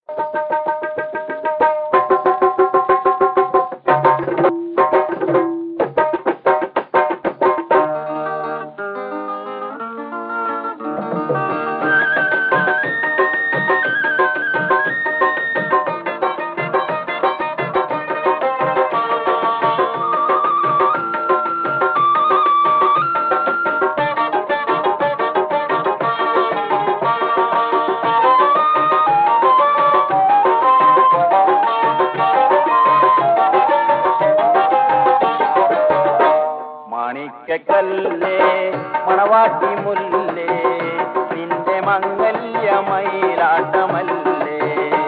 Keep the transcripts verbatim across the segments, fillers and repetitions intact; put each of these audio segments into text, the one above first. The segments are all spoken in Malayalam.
മാണിക്കക്കല്ലേ മണവാട്ടി മുല്ലേ നിന്റെ മംഗല്യമയിലാട്ടമല്ലേ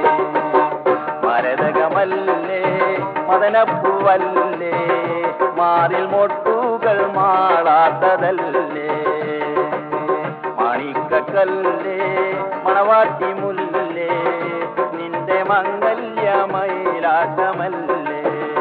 മരതകമല്ലേ മദനപ്പൂവല്ലേ മാറിൽ മൊട്ടുകൾ മാളാത്തതല്ലേ മാണിക്കക്കല്ലേ മണവാട്ടി മുല്ലേ നിന്റെ മംഗല്യമയിലാട്ടമല്ലേ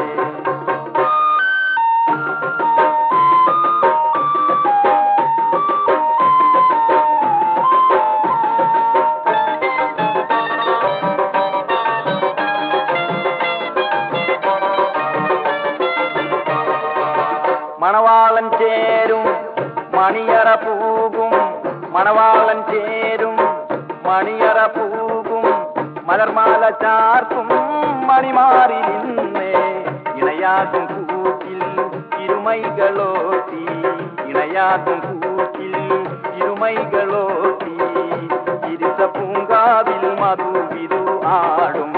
മണവാളൻ ചേരും മണിയറ പൂകും മണവാളൻ ചേരും മണിയറ പൂകും മലർമാല ചാർത്തും മണിമാറി നിന്നേ ഇണയാകും കൂട്ടിൽ ഇരുമൈകളോട്ടി ഇണയാകും കൂട്ടിൽ ഇരുമൈകളോട്ടി ഇരിച്ച പൂങ്കാവിൽ മധുവിരു ആടും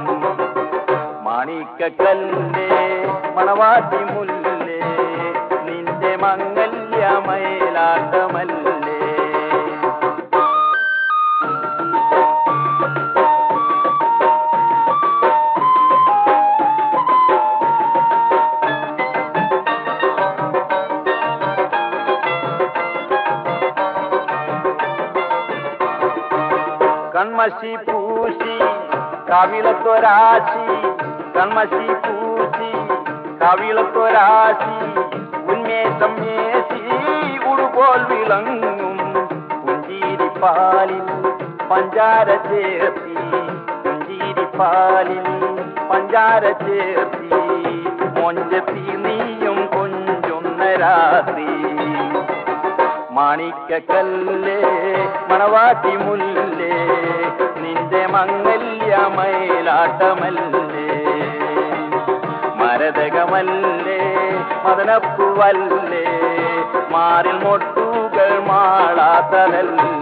മാണിക്കക്കല്ലേ മണവാട്ടി മുല്ലേ നിന്റെ മംഗല്യമയിലാട്ടമല്ലേ കൺമശി പൂശി കവിളത്തൊരാശി കൺമശി പൂശി കവിളത്തൊരാശി ഉന്മേഷം മേശി ഉടുപോൽ വിളങ്ങും പുഞ്ചിരിപ്പാലിൽ പഞ്ചാര ചേർത്തി പുഞ്ചിരിപ്പാലിൽ പഞ്ചാര ചേർത്തി മൊഞ്ചത്തി നീയും കൊഞ്ചുന്ന രാത്രി മാണിക്കക്കല്ലേ മണവാട്ടി മുല്ലേ നിന്റെ മംഗല്യമയിലാട്ടമല്ലേ മരതകമല്ലേ മദനപ്പൂവല്ലേ മാറിൽ മൊട്ടുകൾ മാളാത്തതല്ലേ